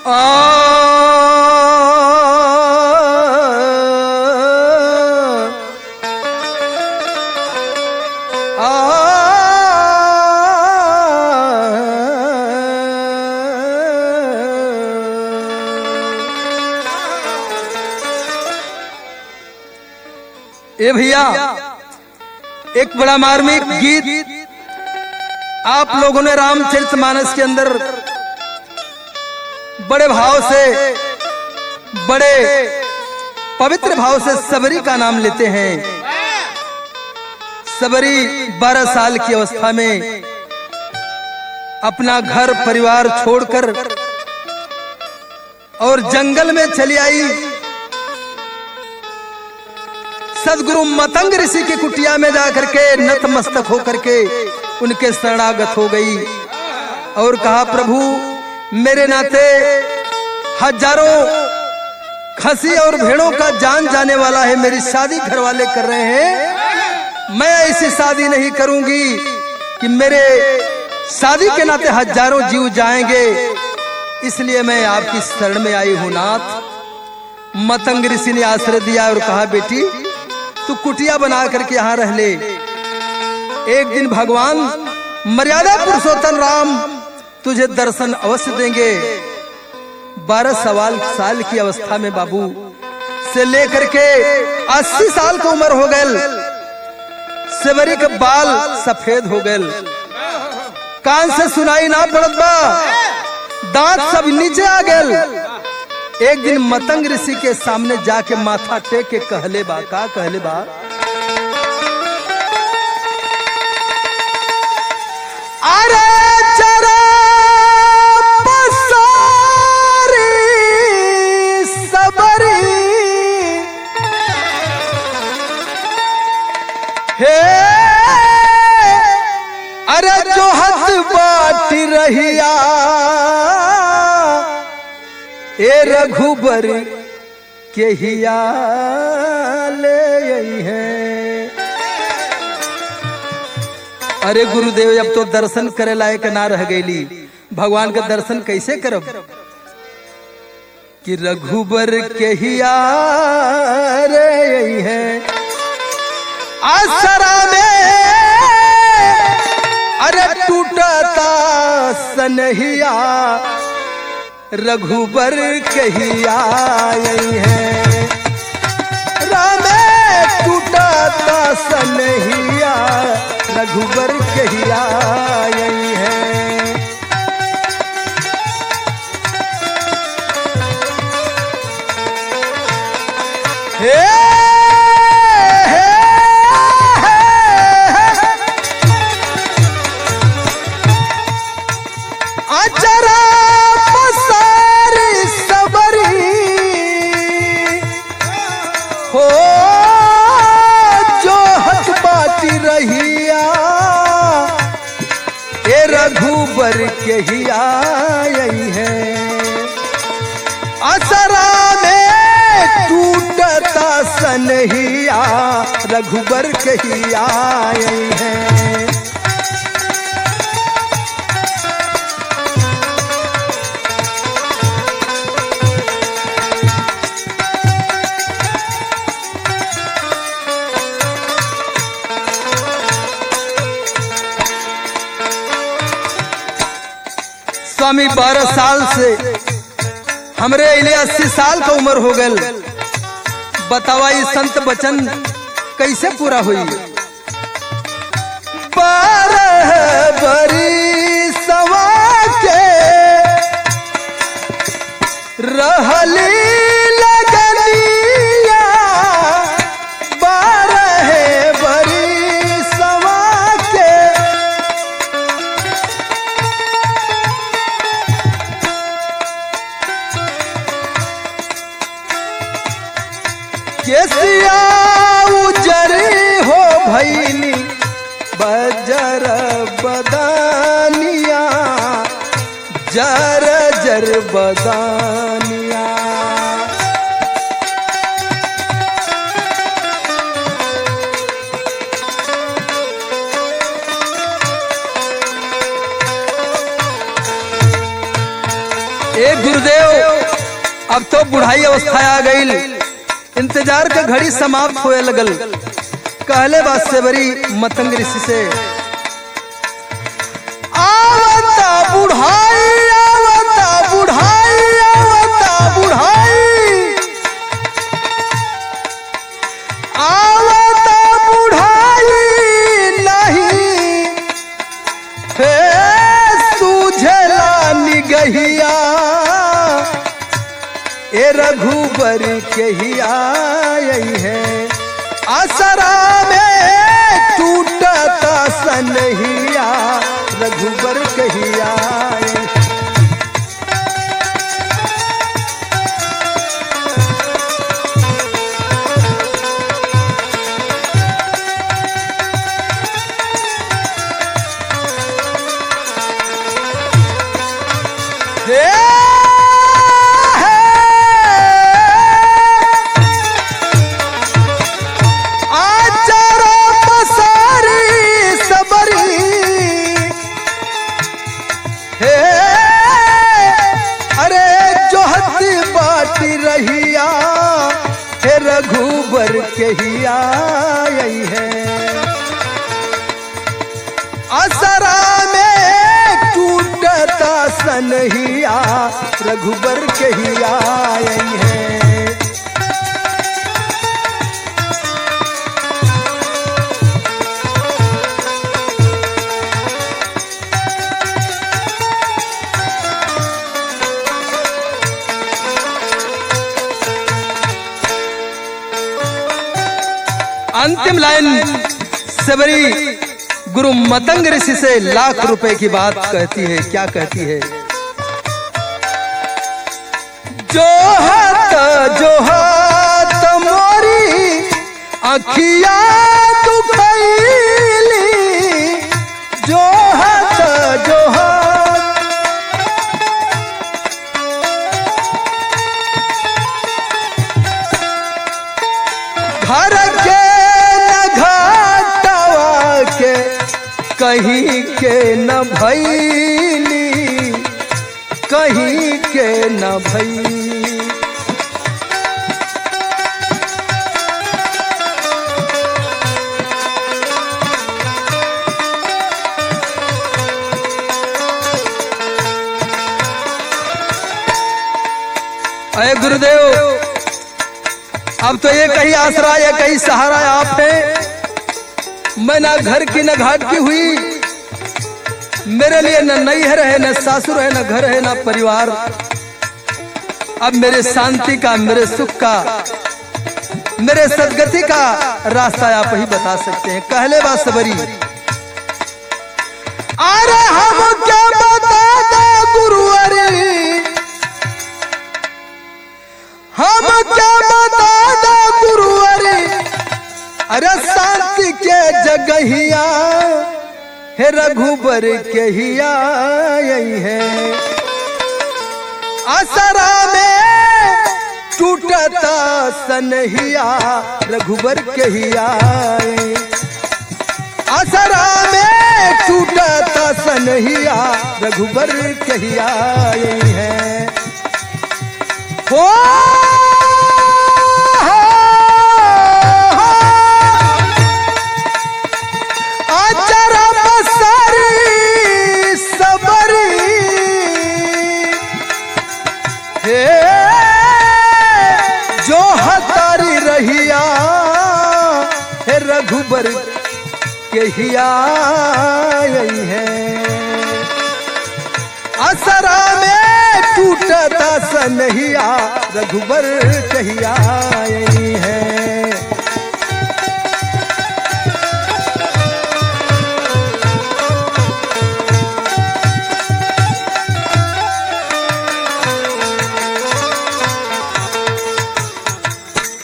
ए भैया, एक बड़ा मार्मिक गीत आप लोगों ने रामचरितमानस के अंदर बड़े भाव से, बड़े पवित्र भाव से सबरी का नाम लेते हैं। सबरी 12 साल की अवस्था में अपना घर परिवार छोड़कर और जंगल में चली आई। सदगुरु मतंग ऋषि की कुटिया में जाकर के नतमस्तक होकर के उनके शरणागत हो गई और कहा, प्रभु मेरे नाते हजारों खसी और भेड़ों का जान जाने वाला है, मेरी शादी घर वाले कर रहे हैं, मैं ऐसी शादी नहीं करूंगी कि मेरे शादी के नाते हजारों जीव जाएंगे, इसलिए मैं आपकी शरण में आई हूं नाथ। मतंग ऋषि ने आश्रय दिया और कहा, बेटी तू कुटिया बना करके यहाँ रह ले, एक दिन भगवान मर्यादा पुरुषोत्तम राम तुझे दर्शन अवश्य देंगे। 12 साल की अवस्था में बाबू से लेकर के 80 साल की उम्र हो गए, सबरी के बाल सफेद हो गए, कान से सुनाई ना पड़त बा, दांत सब नीचे आ गए। एक दिन मतंग ऋषि के सामने जाके माथा टेक के कहले बा, का कहले बा, अरे जरा पसारी सबरी हे, अरे जो हाथ बाट रहिया ए रघुबर के हिया ले आई है। अरे गुरुदेव, अब तो दर्शन करे लायक ना रह गईली, भगवान का दर्शन कैसे करब कि रघुबर के हिया रे आई है। आसरा में अरे टूटता सनहिया, रघुबर कहिया आई है। रामे टूटता सनहिया, रघुबर कहिया आई है। हे आचरा पसारी सबरी हो, जो हथ बाटी रहिया ए रघुबर के हिया आई है। असरा में टूटता सनहिया, रघुबर के हिया आई है। स्वामी 12 साल से हमरे इले 80 साल का उम्र हो गए, बतावा ये संत वचन कैसे पूरा हुई। 12 बरी सवा के रहली लगनिया, 12 बरी सवा के केसिया उजरी हो भैली, बजर बदानिया, जर जर बदानिया। एक गुरुदेव अब तो बुढ़ाई अवस्था आ गई, इंतजार के घड़ी समाप्त होए लगल। कहले बात से बरी मतंग ऋषि से, आवता बुढ़ाई आवता बुढ़ाई आवता बुढ़ाई आवता बुढ़ाई नहीं हे सूझला निगहिया ए रघुबर के ही आई है, आसरा में टूटता सनहिया रघुबर के ही आए। रघुबर के ही आई है, असरा में टूटता सनहिया रघुबर के ही आई है। अंतिम लाइन सबरी गुरु मतंग ऋषि से लाख रुपए की बात कहती है। क्या कहती है? जो हाथ मोरी अखिया दुखैली, जो हाथ घर के कहीं के न भैली, कहीं के न भैली। अरे गुरुदेव अब तो ये कहीं आसरा या कहीं सहारा आप है। मैं ना घर की न घाट की हुई, मेरे लिए न नैहर है न सासुर है न घर है न परिवार। अब मेरे शांति का, मेरे सुख का, मेरे सदगति का रास्ता आप ही बता सकते हैं। कहले बात सबरी, अरे हम क्या बता दे गुरुवरी, हम क्या बता दे गुरुवरी, अरे शांति के जगहिया हे रघुबर के ही आई है, असरा में टूटता सनहिया रघुबर के ही आए, असरा में टूटता सनहिया रघुबर के ही आए हैं। हो जो हतारी रहिया हे रघुबर के ही आई है, असरा में टूटता सनहिया रघुबर के ही आई।